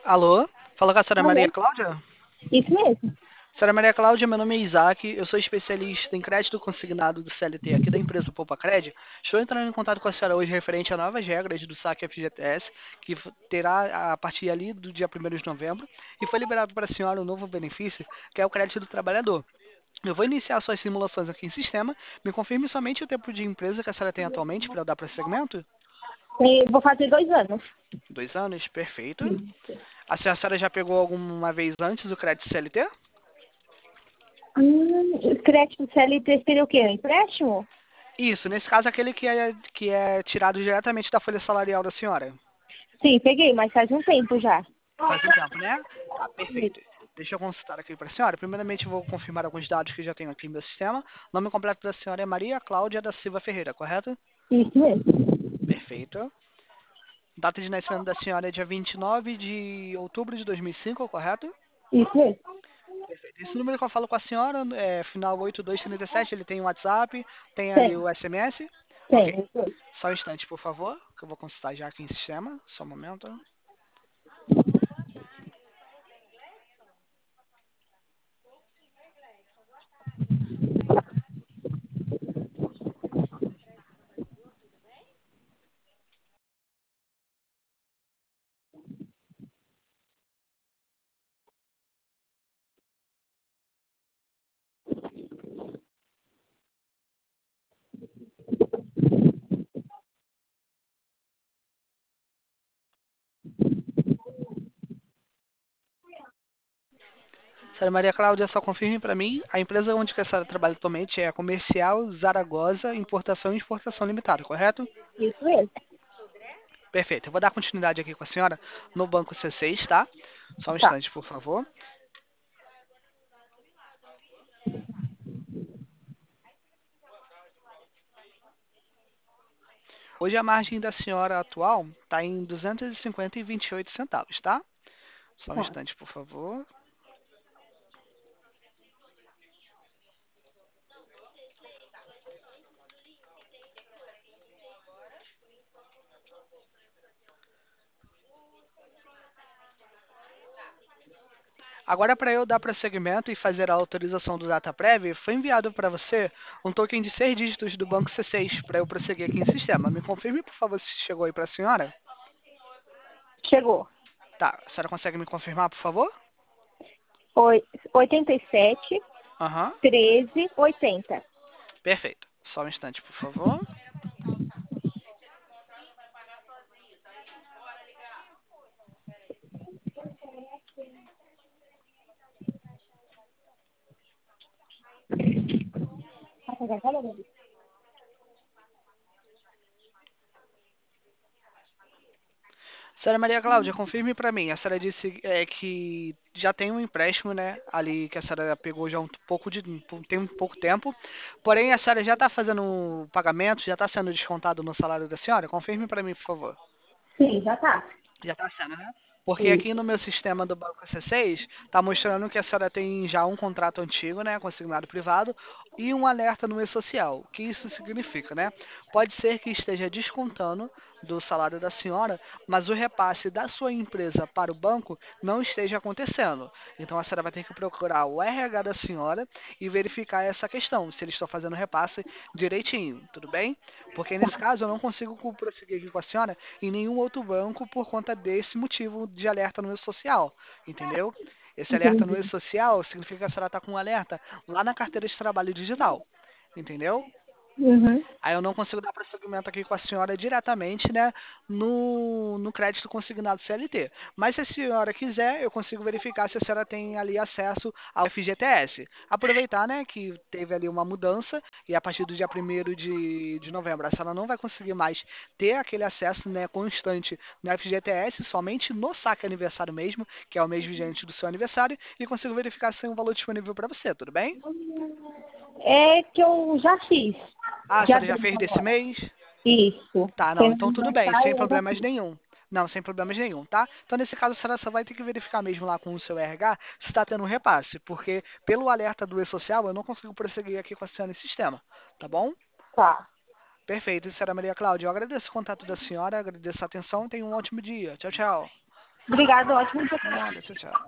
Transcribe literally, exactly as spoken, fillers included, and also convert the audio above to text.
Alô? Fala com a senhora Maria Alô? Cláudia? Isso mesmo. Senhora Maria Cláudia, meu nome é Isaac, eu sou especialista em crédito consignado do C L T aqui da empresa Poupa Cred. Estou entrando em contato com a senhora hoje referente a novas regras do saque F G T S, que f- terá a partir ali do dia primeiro de novembro, e foi liberado para a senhora um novo benefício, que é o crédito do trabalhador. Eu vou iniciar suas simulações aqui em sistema. Me confirme somente o tempo de empresa que a senhora tem atualmente para eu dar prosseguimento? E vou fazer dois anos. Dois anos, perfeito. Isso. A senhora já pegou alguma vez antes o crédito C L T? Hum, o crédito C L T seria o quê? Um empréstimo? Isso, nesse caso aquele que é, que é tirado diretamente da folha salarial da senhora. Sim, peguei, mas faz um tempo já. Faz um tempo, né? Tá, Isso. perfeito. Deixa eu consultar aqui para a senhora. Primeiramente, eu vou confirmar alguns dados que já tenho aqui no meu sistema. Nome completo da senhora é Maria Cláudia da Silva Ferreira, correto? Isso mesmo. Perfeito. Data de nascimento da senhora é dia vinte e nove de outubro de dois mil e cinco, correto? Isso mesmo. Perfeito. Esse número que eu falo com a senhora é final oito dois três sete, ele tem o WhatsApp, tem ali Tem, o S M S. Ok. tem. Isso mesmo. Só um instante, por favor, que eu vou consultar já aqui em sistema. Só um momento. Senhora Maria Cláudia, só confirme para mim, a empresa onde que a senhora trabalha atualmente é a Comercial Zaragoza Importação e Exportação Limitada, correto? Isso mesmo. Perfeito. Eu vou dar continuidade aqui com a senhora no banco C seis, tá? Só um Tá. instante, por favor. Hoje a margem da senhora atual está em duzentos e cinquenta e vinte e oito centavos, tá? Só um Tá. instante, por favor. Agora, para eu dar prosseguimento e fazer a autorização do data prévia, foi enviado para você um token de seis dígitos do banco C seis para eu prosseguir aqui em sistema. Me confirme, por favor, se chegou aí para a senhora. Chegou. Tá, a senhora consegue me confirmar, por favor? Oi, oitenta e sete, Aham, treze, oitenta. perfeito. Só um instante, por favor. Senhora Maria Cláudia, confirme para mim. A senhora disse é, que já tem um empréstimo, né? Ali que a senhora pegou já um pouco de tem um pouco tempo. Porém, a senhora já está fazendo o pagamento, já está sendo descontado no salário da senhora? Confirme para mim, por favor. Sim, já tá. Já está sendo, né? Porque aqui Isso. no meu sistema do Banco C seis está mostrando que a senhora tem já um contrato antigo, né, consignado privado, e um alerta no e-social. O que isso significa, né? Pode ser que esteja descontando do salário da senhora, mas o repasse da sua empresa para o banco não esteja acontecendo. Então a senhora vai ter que procurar o R H da senhora e verificar essa questão, se eles estão fazendo o repasse direitinho, tudo bem? Porque nesse caso eu não consigo co- prosseguir aqui com a senhora em nenhum outro banco por conta desse motivo de alerta no e-social, entendeu? Esse alerta no Entendi. e-social significa que a senhora está com um alerta lá na carteira de trabalho digital, entendeu? Uhum. Aí eu não consigo dar prosseguimento aqui com a senhora diretamente, né, no, no crédito consignado C L T. Mas se a senhora quiser, eu consigo verificar se a senhora tem ali acesso ao F G T S. Aproveitar, né, que teve ali uma mudança e a partir do dia primeiro de, de novembro a senhora não vai conseguir mais ter aquele acesso, né, constante no F G T S, somente no saque aniversário mesmo, que é o mês vigente do seu aniversário, e consigo verificar se tem um valor disponível para você, tudo bem? É que eu já fiz. Ah, a Já senhora já dei fez desse agora. mês? Isso. Tá, não, Tem então tudo bem, sem aniversário, eu já problemas fiz. nenhum. Não, sem problemas nenhum, tá? Então, nesse caso, a senhora só vai ter que verificar mesmo lá com o seu R H se está tendo um repasse, porque pelo alerta do e-social eu não consigo prosseguir aqui com a senhora em sistema, tá bom? Tá. Perfeito, senhora Maria Cláudia, eu agradeço o contato da senhora, agradeço a atenção, tenha um ótimo dia. Tchau, tchau. Obrigada, ótimo dia. Nada, tchau, tchau.